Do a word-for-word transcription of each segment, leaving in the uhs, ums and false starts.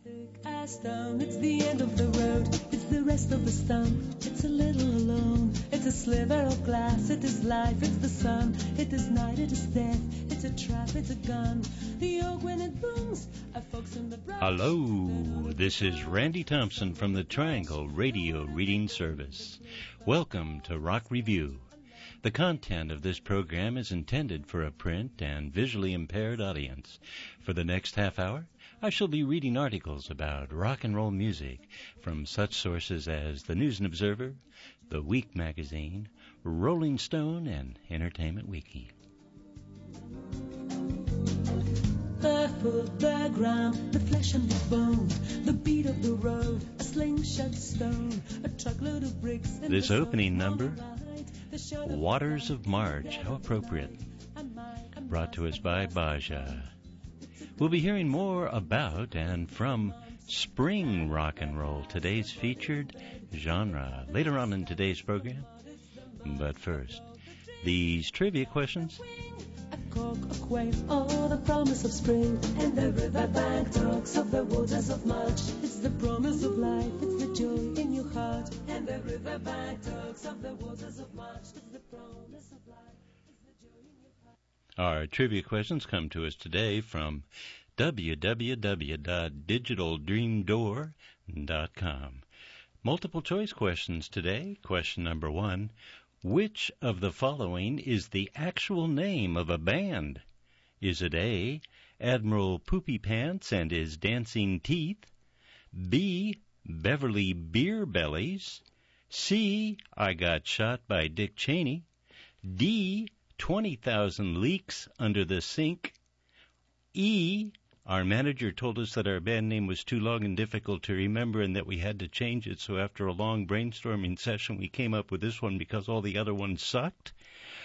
Thick as stone, it's the end of the road, it's the rest of the stone, it's a little alone, it's a sliver of glass, it is life, it's the sun, it is night, it is death, it's a trap, it's a gun, the oak when it blooms, a fox in the brush. Hello, this is Randy Thompson from the Triangle Radio Reading Service. Welcome to Rock Review. The content of this program is intended for a print and visually impaired audience. For the next half hour, I shall be reading articles about rock and roll music from such sources as the News and Observer, The Week magazine, Rolling Stone, and Entertainment Weekly. The foot, the ground, the flesh and the bone, the beat of the road, a slingshot stone, a truckload of bricks. This opening number, Waters of March, how appropriate, brought to us by Baja. We'll be hearing more about and from spring rock and roll, today's featured genre, later on in today's program. But first, these trivia questions. A cork, a quail, oh, the promise of spring, and the riverbank talks of the waters of March. It's the promise of life, it's the joy in your heart, and the riverbank talks of the waters of March. It's the promise of life, it's the joy in your heart. Our trivia questions come to us today from w w w dot digital dream door dot com. Multiple choice questions today. Question number one. Which of the following is the actual name of a band? Is it A, Admiral Poopy Pants and His Dancing Teeth? B, Beverly Beer Bellies? C, I Got Shot by Dick Cheney? D, twenty thousand Leaks Under the Sink? E, our manager told us that our band name was too long and difficult to remember and that we had to change it, so after a long brainstorming session we came up with this one because all the other ones sucked?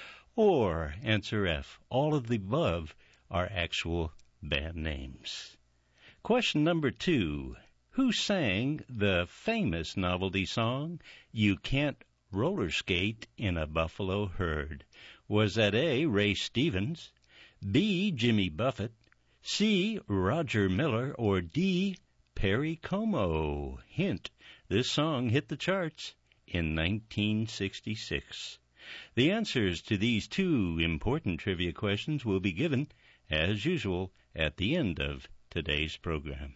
Or, answer F, all of the above are actual band names. Question number two. Who sang the famous novelty song, You Can't Roller Skate in a Buffalo Herd? Was that A, Ray Stevens, B, Jimmy Buffett, C, Roger Miller, or D, Perry Como? Hint, this song hit the charts in nineteen sixty-six. The answers to these two important trivia questions will be given, as usual, at the end of today's program.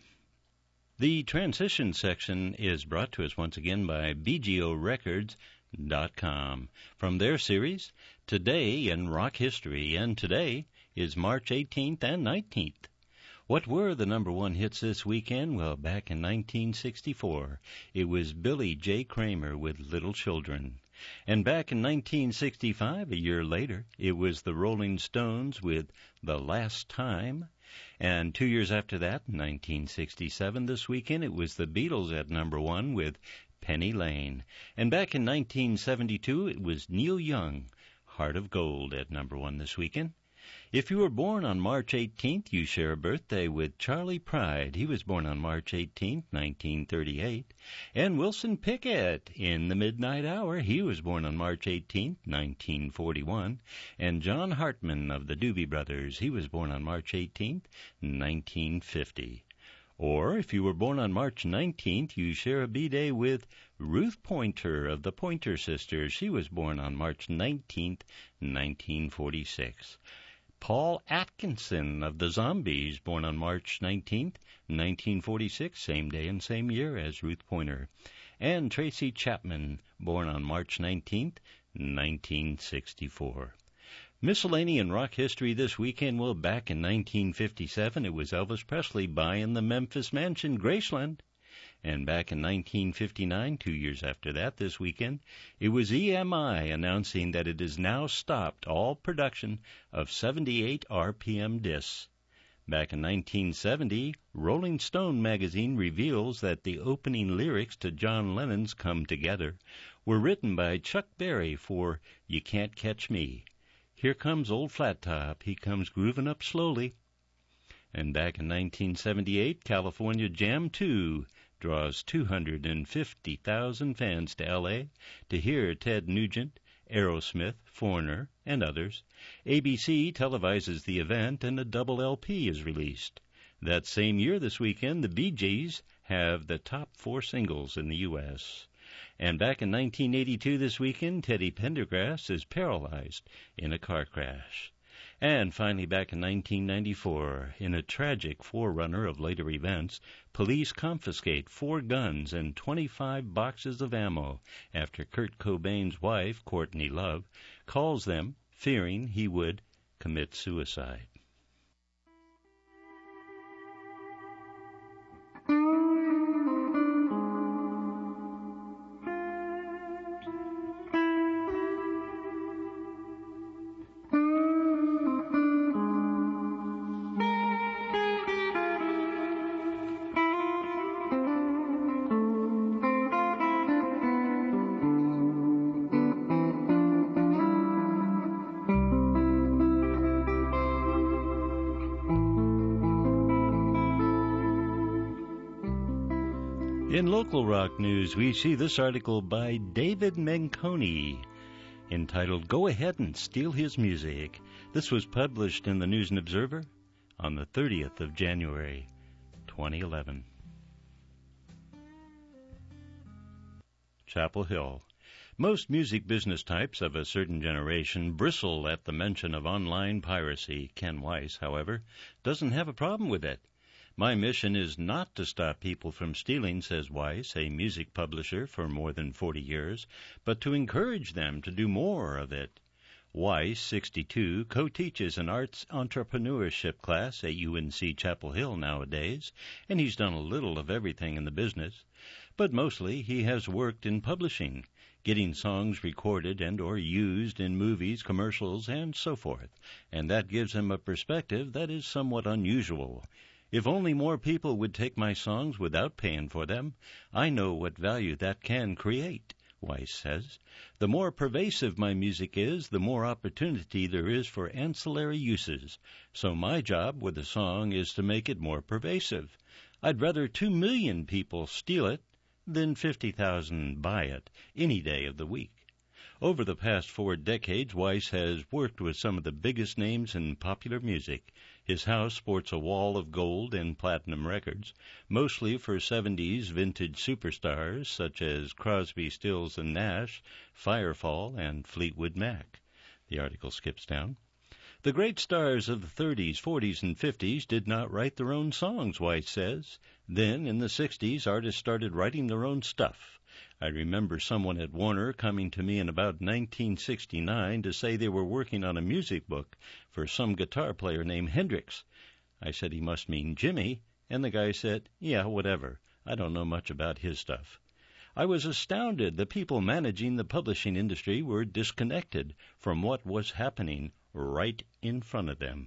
The transition section is brought to us once again by B G O Records dot com. From their series, Today in Rock History, and today is March eighteenth and nineteenth. What were the number one hits this weekend? Well, back in nineteen sixty-four, it was Billy J. Kramer with Little Children. And back in nineteen sixty-five, a year later, it was the Rolling Stones with The Last Time. And two years after that, in nineteen sixty-seven, this weekend, it was the Beatles at number one with Penny Lane. And back in nineteen seventy-two, it was Neil Young, Heart of Gold, at number one this weekend. If you were born on March eighteenth, you share a birthday with Charlie Pride. He was born on March eighteenth, nineteen thirty-eight. And Wilson Pickett in the midnight hour. He was born on March eighteenth, nineteen forty-one. And John Hartman of the Doobie Brothers. He was born on March eighteenth, nineteen fifty. Or, if you were born on March nineteenth, you share a B-Day with Ruth Pointer of the Pointer Sisters. She was born on March nineteenth, nineteen forty-six. Paul Atkinson of the Zombies, born on March nineteenth, nineteen forty-six, same day and same year as Ruth Pointer. And Tracy Chapman, born on March nineteenth, nineteen sixty-four. Miscellany rock history this weekend. Well, back in nineteen fifty-seven, it was Elvis Presley buying the Memphis Mansion, Graceland. And back in nineteen fifty-nine, two years after that, this weekend, it was E M I announcing that it has now stopped all production of seventy-eight R P M discs. Back in nineteen seventy, Rolling Stone magazine reveals that the opening lyrics to John Lennon's Come Together were written by Chuck Berry for You Can't Catch Me. Here comes old Flat Top, he comes grooving up slowly. And back in nineteen seventy-eight, California Jam two draws two hundred fifty thousand fans to L A to hear Ted Nugent, Aerosmith, Foreigner, and others. A B C televises the event and a double L P is released. That same year this weekend, the Bee Gees have the top four singles in the U S And back in nineteen eighty-two this weekend, Teddy Pendergrass is paralyzed in a car crash. And finally, back in nineteen ninety-four, in a tragic forerunner of later events, police confiscate four guns and twenty-five boxes of ammo after Kurt Cobain's wife, Courtney Love, calls them, fearing he would commit suicide. In local rock news, we see this article by David Menconi entitled, Go Ahead and Steal His Music. This was published in the News and Observer on the thirtieth of January, twenty eleven. Chapel Hill. Most music business types of a certain generation bristle at the mention of online piracy. Ken Weiss, however, doesn't have a problem with it. My mission is not to stop people from stealing, says Weiss, a music publisher for more than forty years, but to encourage them to do more of it. Weiss, sixty-two, co-teaches an arts entrepreneurship class at U N C Chapel Hill nowadays, and he's done a little of everything in the business. But mostly he has worked in publishing, getting songs recorded and or used in movies, commercials, and so forth, and that gives him a perspective that is somewhat unusual. If only more people would take my songs without paying for them, I know what value that can create, Weiss says. The more pervasive my music is, the more opportunity there is for ancillary uses. So my job with a song is to make it more pervasive. I'd rather two million people steal it than fifty thousand buy it any day of the week. Over the past four decades, Weiss has worked with some of the biggest names in popular music. His house sports a wall of gold and platinum records, mostly for seventies vintage superstars such as Crosby, Stills and Nash, Firefall, and Fleetwood Mac. The article skips down. The great stars of the thirties, forties, and fifties did not write their own songs, Weiss says. Then, in the sixties, artists started writing their own stuff. I remember someone at Warner coming to me in about nineteen sixty-nine to say they were working on a music book for some guitar player named Hendrix. I said he must mean Jimmy, and the guy said, yeah, whatever. I don't know much about his stuff. I was astounded the people managing the publishing industry were disconnected from what was happening right in front of them.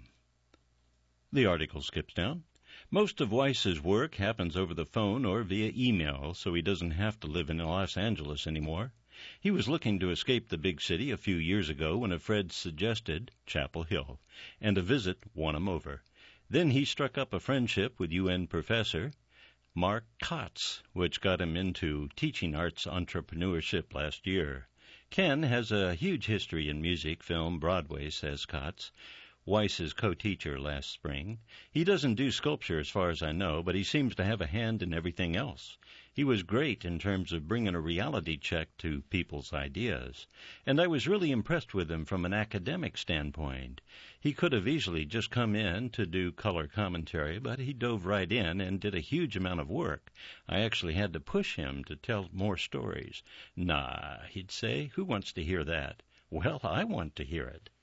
The article skips down. Most of Weiss's work happens over the phone or via email, so he doesn't have to live in Los Angeles anymore. He was looking to escape the big city a few years ago when a friend suggested Chapel Hill, and a visit won him over. Then he struck up a friendship with U N professor Mark Kotz, which got him into teaching arts entrepreneurship last year. Ken has a huge history in music, film, Broadway, says Kotz, Weiss's co-teacher last spring. He doesn't do sculpture as far as I know, but he seems to have a hand in everything else. He was great in terms of bringing a reality check to people's ideas, and I was really impressed with him from an academic standpoint. He could have easily just come in to do color commentary, but he dove right in and did a huge amount of work. I actually had to push him to tell more stories. Nah, he'd say, who wants to hear that? Well, I want to hear it.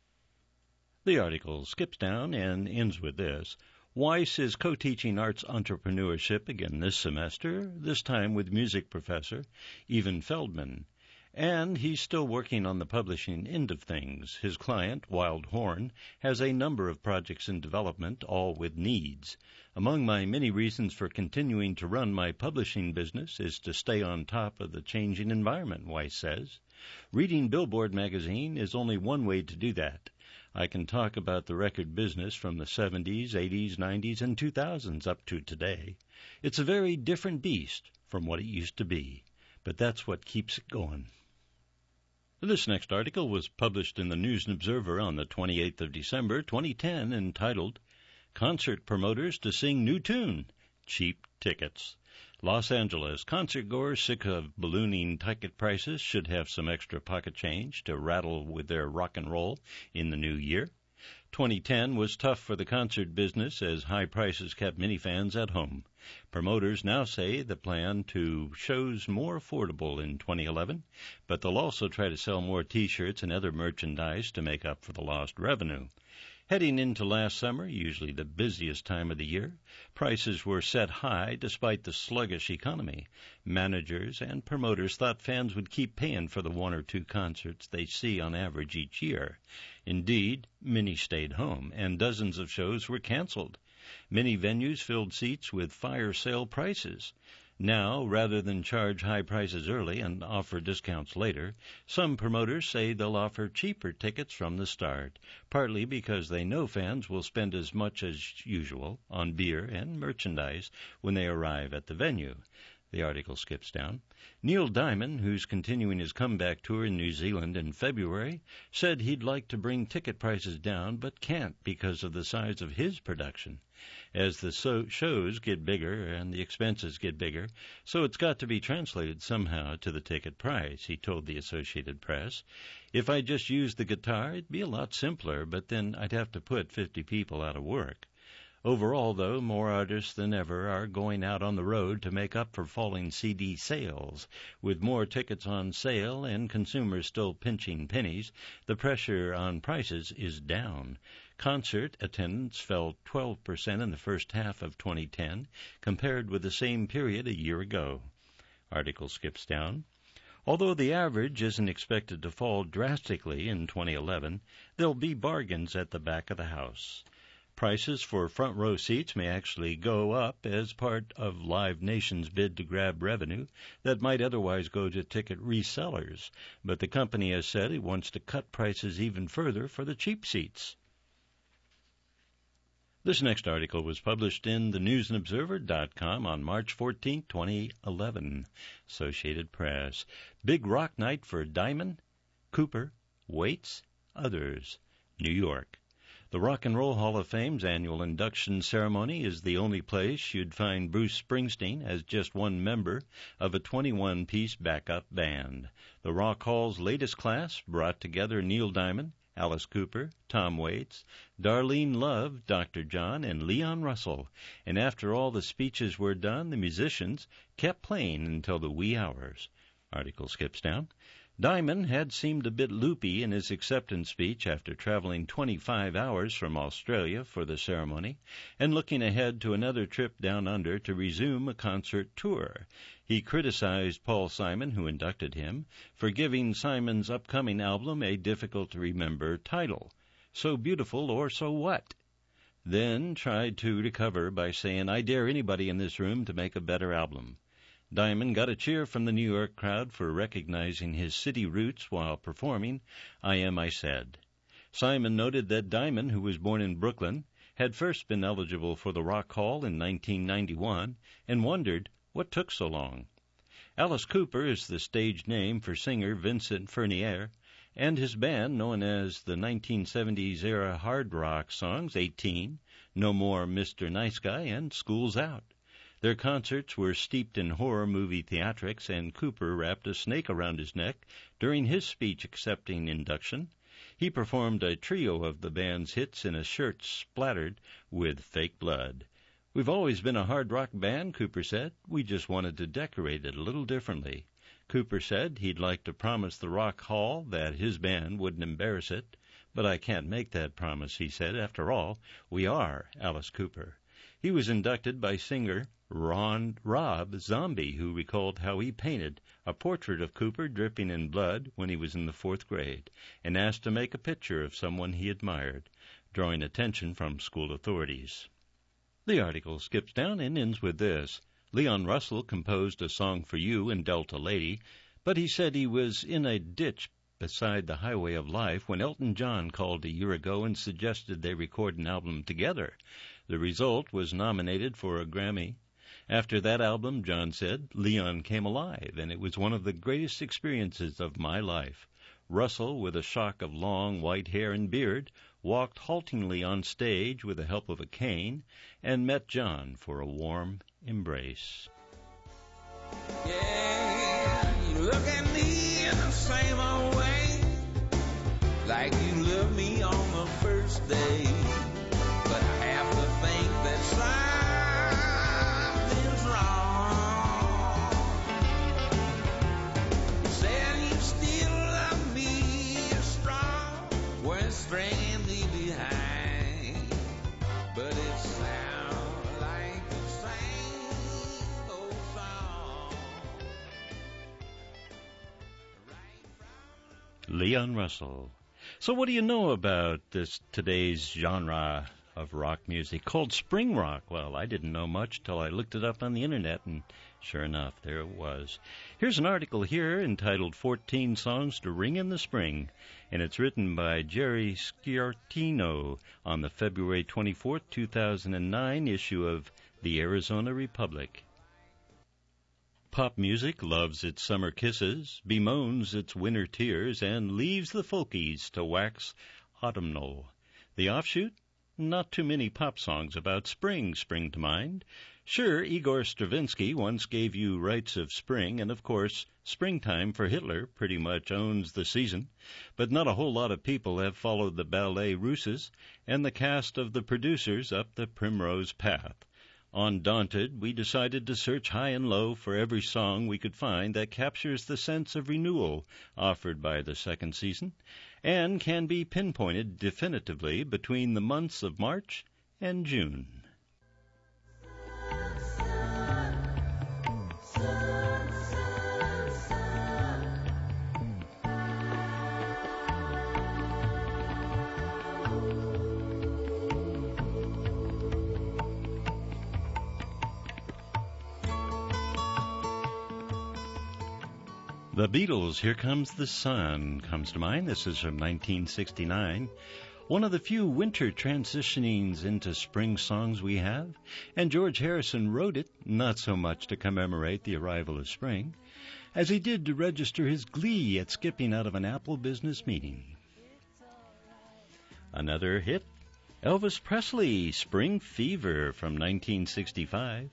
The article skips down and ends with this. Weiss is co-teaching arts entrepreneurship again this semester, this time with music professor Evan Feldman. And he's still working on the publishing end of things. His client, Wild Horn, has a number of projects in development, all with needs. Among my many reasons for continuing to run my publishing business is to stay on top of the changing environment, Weiss says. Reading Billboard magazine is only one way to do that. I can talk about the record business from the seventies, eighties, nineties, and two thousands up to today. It's a very different beast from what it used to be, but that's what keeps it going. This next article was published in the News and Observer on the twenty-eighth of December, twenty ten, entitled, Concert promoters to sing new tune. Cheap tickets. Los Angeles. Concertgoers sick of ballooning ticket prices should have some extra pocket change to rattle with their rock and roll in the new year. twenty ten was tough for the concert business as high prices kept many fans at home. Promoters now say the plan to shows more affordable in twenty eleven, but they'll also try to sell more T-shirts and other merchandise to make up for the lost revenue. Heading into last summer, usually the busiest time of the year, prices were set high despite the sluggish economy. Managers and promoters thought fans would keep paying for the one or two concerts they see on average each year. Indeed, many stayed home, and dozens of shows were canceled. Many venues filled seats with fire sale prices. Now, rather than charge high prices early and offer discounts later, some promoters say they'll offer cheaper tickets from the start, partly because they know fans will spend as much as usual on beer and merchandise when they arrive at the venue. The article skips down. Neil Diamond, who's continuing his comeback tour in New Zealand in February, said he'd like to bring ticket prices down but can't because of the size of his production. As the so- shows get bigger and the expenses get bigger, so it's got to be translated somehow to the ticket price, he told the Associated Press. If I just used the guitar, it'd be a lot simpler, but then I'd have to put fifty people out of work. Overall, though, more artists than ever are going out on the road to make up for falling C D sales. With more tickets on sale and consumers still pinching pennies, the pressure on prices is down. Concert attendance fell twelve percent in the first half of twenty ten, compared with the same period a year ago. Article skips down. Although the average isn't expected to fall drastically in twenty eleven, there'll be bargains at the back of the house. Prices for front row seats may actually go up as part of Live Nation's bid to grab revenue that might otherwise go to ticket resellers, but the company has said it wants to cut prices even further for the cheap seats. This next article was published in the news and observer dot com on March fourteenth, twenty eleven. Associated Press. Big rock night for Diamond, Cooper, Waits, others. New York. The Rock and Roll Hall of Fame's annual induction ceremony is the only place you'd find Bruce Springsteen as just one member of a twenty-one piece backup band. The Rock Hall's latest class brought together Neil Diamond, Alice Cooper, Tom Waits, Darlene Love, Doctor John, and Leon Russell. And after all the speeches were done, the musicians kept playing until the wee hours. Article skips down. Diamond had seemed a bit loopy in his acceptance speech after traveling twenty-five hours from Australia for the ceremony and looking ahead to another trip down under to resume a concert tour. He criticized Paul Simon, who inducted him, for giving Simon's upcoming album a difficult-to-remember title, So Beautiful or So What? Then tried to recover by saying, I dare anybody in this room to make a better album. Diamond got a cheer from the New York crowd for recognizing his city roots while performing I Am I Said. Simon noted that Diamond, who was born in Brooklyn, had first been eligible for the Rock Hall in nineteen ninety-one and wondered what took so long. Alice Cooper is the stage name for singer Vincent Furnier and his band, known as the nineteen seventies-era hard rock songs eighteen, No More Mister Nice Guy, and School's Out. Their concerts were steeped in horror movie theatrics, and Cooper wrapped a snake around his neck during his speech accepting induction. He performed a trio of the band's hits in a shirt splattered with fake blood. We've always been a hard rock band, Cooper said. We just wanted to decorate it a little differently. Cooper said he'd like to promise the Rock Hall that his band wouldn't embarrass it, but I can't make that promise, he said. After all, we are Alice Cooper. He was inducted by singer Ron Rob Zombie, who recalled how he painted a portrait of Cooper dripping in blood when he was in the fourth grade and asked to make a picture of someone he admired, drawing attention from school authorities. The article skips down and ends with this. Leon Russell composed a song for you in Delta Lady, but he said he was in a ditch beside the highway of life when Elton John called a year ago and suggested they record an album together. The result was nominated for a Grammy. After that album, John said, Leon came alive, and it was one of the greatest experiences of my life. Russell, with a shock of long white hair and beard, walked haltingly on stage with the help of a cane and met John for a warm embrace. Yeah, you look at me in the same old way, like you loved me on the first day. But I have to think that something's wrong. You said you still love me strong, when stringing me behind. But it sounds like the same old song. Right from Leon Russell. So what do you know about this today's genre of rock music called spring rock? Well, I didn't know much till I looked it up on the internet, and sure enough, there it was. Here's an article here entitled fourteen Songs to Ring in the Spring, and it's written by Jerry Sciortino on the February twenty-fourth, two thousand nine issue of the Arizona Republic. Pop music loves its summer kisses, bemoans its winter tears, and leaves the folkies to wax autumnal. The offshoot? Not too many pop songs about spring spring to mind. Sure, Igor Stravinsky once gave you Rites of Spring, and of course, Springtime for Hitler pretty much owns the season, but not a whole lot of people have followed the Ballet Russes and the cast of The Producers up the primrose path. Undaunted, we decided to search high and low for every song we could find that captures the sense of renewal offered by the second season and can be pinpointed definitively between the months of March and June. The Beatles' Here Comes the Sun comes to mind. This is from nineteen sixty-nine. One of the few winter transitionings into spring songs we have, and George Harrison wrote it not so much to commemorate the arrival of spring, as he did to register his glee at skipping out of an Apple business meeting. Another hit, Elvis Presley, Spring Fever from nineteen sixty-five.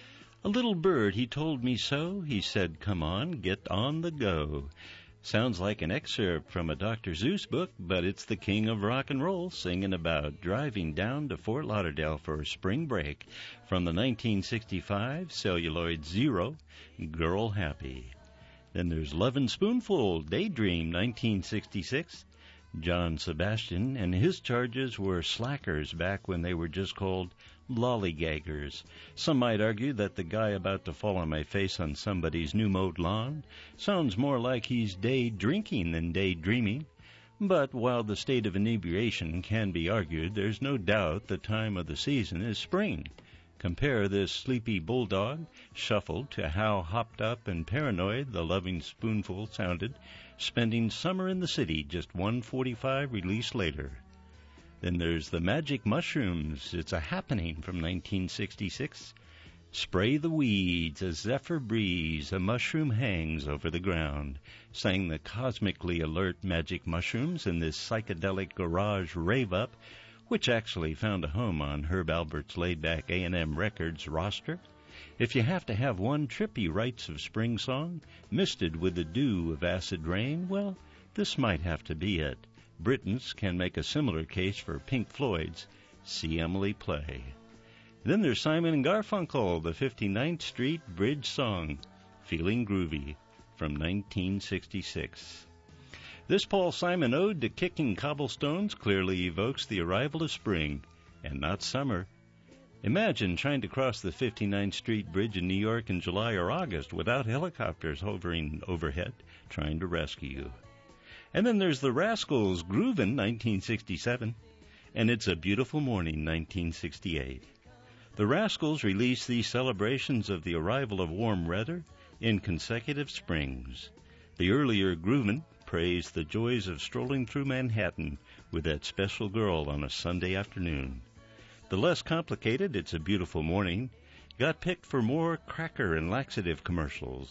A little bird, he told me so. He said, come on, get on the go. Sounds like an excerpt from a Doctor Seuss book, but it's the king of rock and roll singing about driving down to Fort Lauderdale for a spring break from the nineteen sixty-five Celluloid Zero, Girl Happy. Then there's Lovin' Spoonful, Daydream, nineteen sixty-six. John Sebastian and his charges were slackers back when they were just called lollygaggers. Some might argue that the guy about to fall on my face on somebody's new-mowed lawn sounds more like he's day-drinking than day-dreaming. But while the state of inebriation can be argued, there's no doubt the time of the season is spring. Compare this sleepy bulldog shuffled to how hopped up and paranoid the Loving Spoonful sounded, spending summer in the city just one forty-five release later. Then there's the Magic Mushrooms. It's a happening from nineteen sixty-six. Spray the weeds, a zephyr breeze, a mushroom hangs over the ground, sang the cosmically alert Magic Mushrooms in this psychedelic garage rave-up, which actually found a home on Herb Alpert's laid-back A and M Records roster. If you have to have one trippy Rites of Spring song, misted with the dew of acid rain, well, this might have to be it. Britons can make a similar case for Pink Floyd's See Emily Play. Then there's Simon and Garfunkel, the fifty-ninth Street Bridge song, Feeling Groovy, from nineteen sixty-six. This Paul Simon ode to kicking cobblestones clearly evokes the arrival of spring, and not summer. Imagine trying to cross the fifty-ninth Street Bridge in New York in July or August without helicopters hovering overhead trying to rescue you. And then there's the Rascals' Groovin', nineteen sixty-seven, and It's a Beautiful Morning, nineteen sixty-eight. The Rascals released these celebrations of the arrival of warm weather in consecutive springs. The earlier Groovin' praised the joys of strolling through Manhattan with that special girl on a Sunday afternoon. The less complicated It's a Beautiful Morning got picked for more cracker and laxative commercials,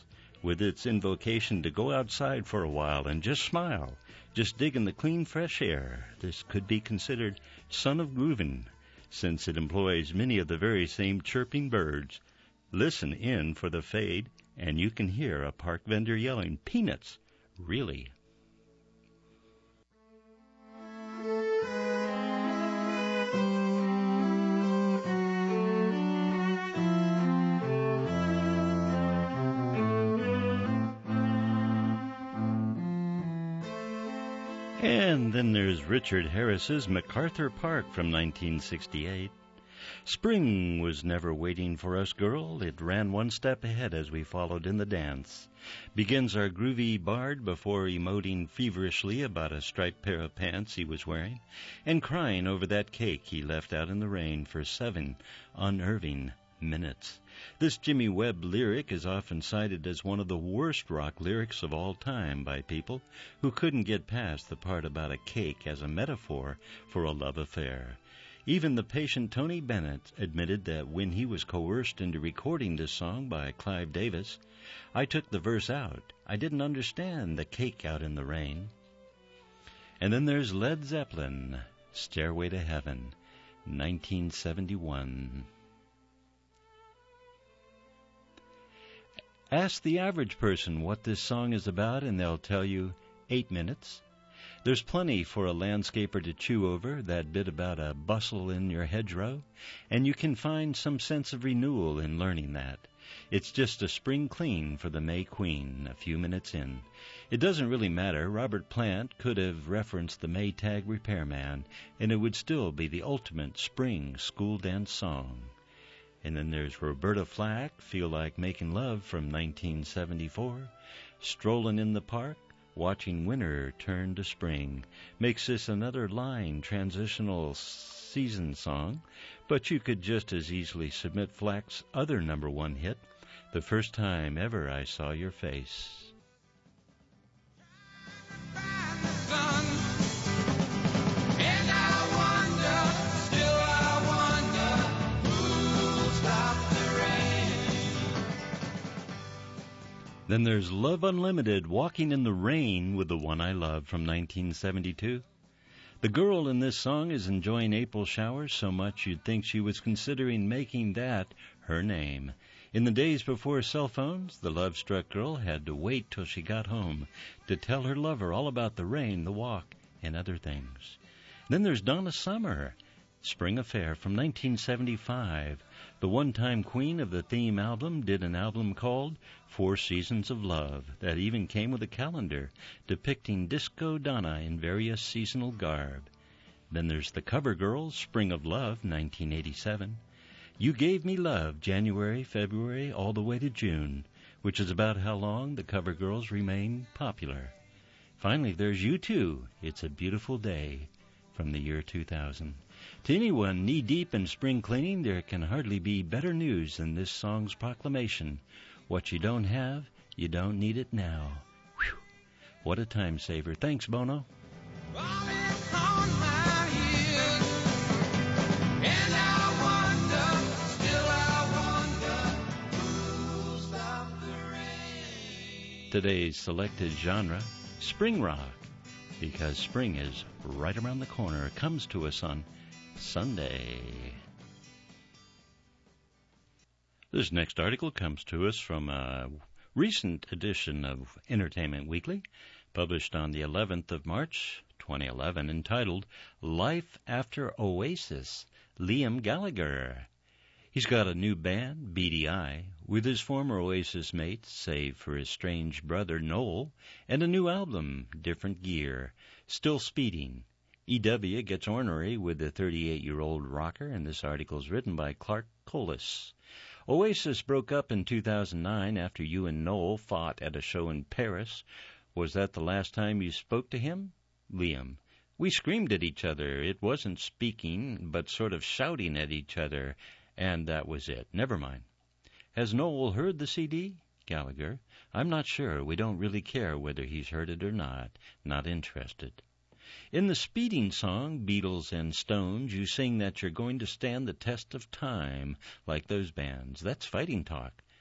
with its invocation to go outside for a while and just smile, just dig in the clean, fresh air. This could be considered Son of Groovin', since it employs many of the very same chirping birds. Listen in for the fade, and you can hear a park vendor yelling, "Peanuts!" Really. And then there's Richard Harris's MacArthur Park from nineteen sixty-eight. Spring was never waiting for us, girl. It ran one step ahead as we followed in the dance. Begins our groovy bard before emoting feverishly about a striped pair of pants he was wearing and crying over that cake he left out in the rain for seven unnerving minutes. This Jimmy Webb lyric is often cited as one of the worst rock lyrics of all time by people who couldn't get past the part about a cake as a metaphor for a love affair. Even the patient Tony Bennett admitted that when he was coerced into recording this song by Clive Davis, "I took the verse out. I didn't understand the cake out in the rain." And then there's Led Zeppelin, Stairway to Heaven, nineteen seventy-one. Ask the average person what this song is about, and they'll tell you eight minutes. There's plenty for a landscaper to chew over, that bit about a bustle in your hedgerow, and you can find some sense of renewal in learning that. It's just a spring clean for the May Queen a few minutes in. It doesn't really matter. Robert Plant could have referenced the Maytag Repairman, and it would still be the ultimate spring school dance song. And then there's Roberta Flack, Feel Like Making Love from nineteen seventy-four. Strolling in the park, watching winter turn to spring. Makes this another line transitional season song, but you could just as easily submit Flack's other number one hit, The First Time Ever I Saw Your Face. Then there's Love Unlimited, Walking in the Rain with the One I Love from nineteen seventy-two. The girl in this song is enjoying April showers so much you'd think she was considering making that her name. In the days before cell phones, the love-struck girl had to wait till she got home to tell her lover all about the rain, the walk, and other things. Then there's Donna Summer, Spring Affair from nineteen seventy-five. The one-time queen of the theme album did an album called Four Seasons of Love that even came with a calendar depicting Disco Donna in various seasonal garb. Then there's the Cover Girls, Spring of Love, nineteen eighty-seven. You Gave Me Love, January, February, all the way to June, which is about how long the Cover Girls remain popular. Finally, there's U two, It's a Beautiful Day, from the year two thousand. To anyone knee-deep in spring cleaning, there can hardly be better news than this song's proclamation. What you don't have, you don't need it now. Whew. What a time saver. Thanks, Bono. Today's selected genre, spring rock, because spring is right around the corner. It comes to us on Sunday. This next article comes to us from a recent edition of Entertainment Weekly, published on the eleventh of March, twenty eleven, entitled Life After Oasis, Liam Gallagher. He's got a new band, B D I, with his former Oasis mates, save for his strange brother Noel, and a new album, Different Gear, still speeding. E W gets ornery with the thirty-eight-year-old rocker, and this article is written by Clark Collis. Oasis broke up in two thousand nine after you and Noel fought at a show in Paris. Was that the last time you spoke to him? Liam: We screamed at each other. It wasn't speaking, but sort of shouting at each other, and that was it. Never mind. Has Noel heard the C D? Gallagher: I'm not sure. We don't really care whether he's heard it or not. Not interested. In the speeding song, Beatles and Stones, you sing that you're going to stand the test of time, like those bands. That's fighting talk.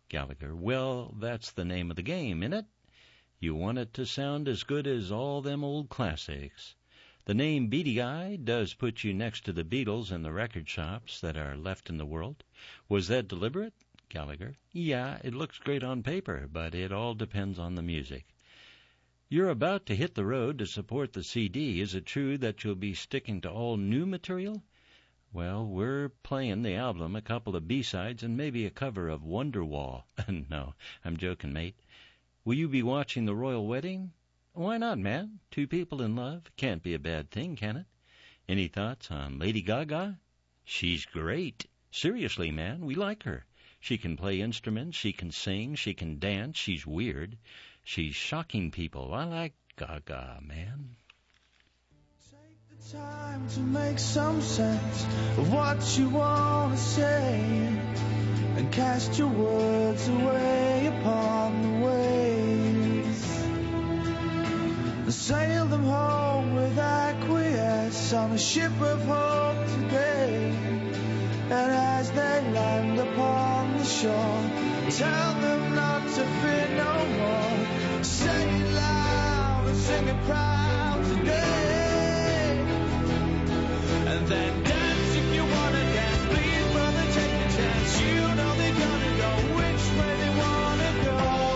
Gallagher. Well, that's the name of the game, innit? You want it to sound as good as all them old classics. The name Beady Eye does put you next to the Beatles in the record shops that are left in the world. Was that deliberate? Gallagher. Yeah, it looks great on paper, but it all depends on the music. You're about to hit the road to support the C D. Is it true that you'll be sticking to all new material? Well, we're playing the album, a couple of B-sides, and maybe a cover of Wonderwall. No, I'm joking, mate. Will you be watching the royal wedding? Why not, man? Two people in love. Can't be a bad thing, can it? Any thoughts on Lady Gaga? She's great. Seriously, man, we like her. She can play instruments, she can sing, she can dance, she's weird. She's shocking people. I like Gaga, man. Take the time to make some sense of what you want to say, and cast your words away upon the waves, and sail them home with acquiesce on a ship of hope today. And as they land upon the shore, tell them not to fear no more. Say it loud and sing it proud today. And then dance if you wanna dance. Please, brother, take a chance. You know they're gonna go which way they wanna go.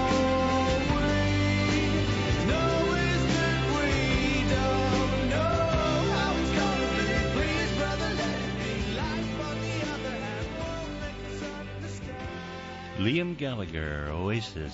We know is that we don't know how it's gonna be. Please, brother, let it be. Life on the other hand won't make us understand. Liam Gallagher, Oasis,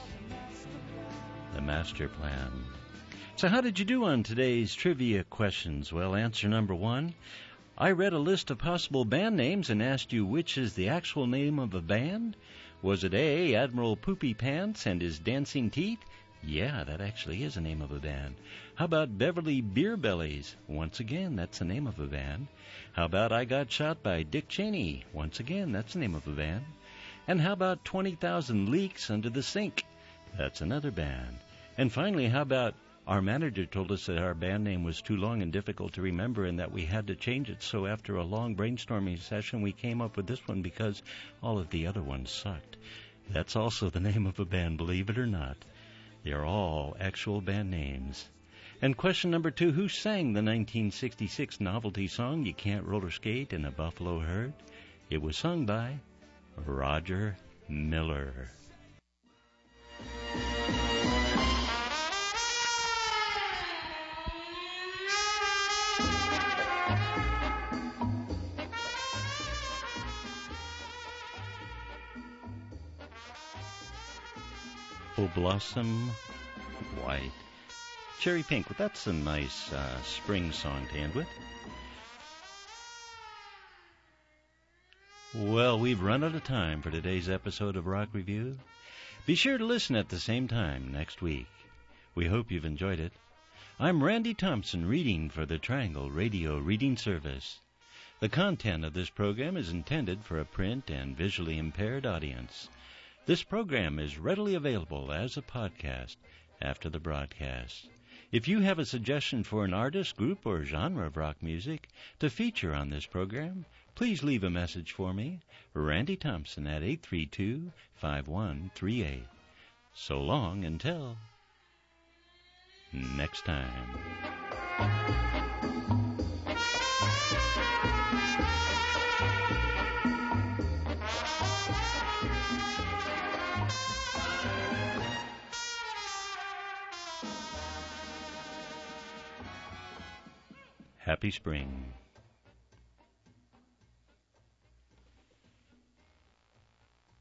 The Master Plan. So how did you do on today's trivia questions? Well, answer number one, I read a list of possible band names and asked you which is the actual name of a band. Was it A, Admiral Poopy Pants and His Dancing Teeth? Yeah, that actually is the name of a band. How about Beverly Beer Bellies? Once again, that's the name of a band. How about I Got Shot by Dick Cheney? Once again, that's the name of a band. And how about twenty thousand Leaks Under the Sink? That's another band. And finally, how about our manager told us that our band name was too long and difficult to remember and that we had to change it. So after a long brainstorming session, we came up with this one because all of the other ones sucked. That's also the name of a band, believe it or not. They're all actual band names. And question number two, who sang the nineteen sixty-six novelty song, You Can't Roller Skate in a Buffalo Herd? It was sung by Roger Miller. Oh, Blossom White. Cherry Pink, well, that's a nice uh, spring song to end with. Well, we've run out of time for today's episode of Rock Review. Be sure to listen at the same time next week. We hope you've enjoyed it. I'm Randy Thompson, reading for the Triangle Radio Reading Service. The content of this program is intended for a print and visually impaired audience. This program is readily available as a podcast after the broadcast. If you have a suggestion for an artist, group, or genre of rock music to feature on this program, please leave a message for me, Randy Thompson, at eight three two, five one three eight. So long until next time. Happy spring.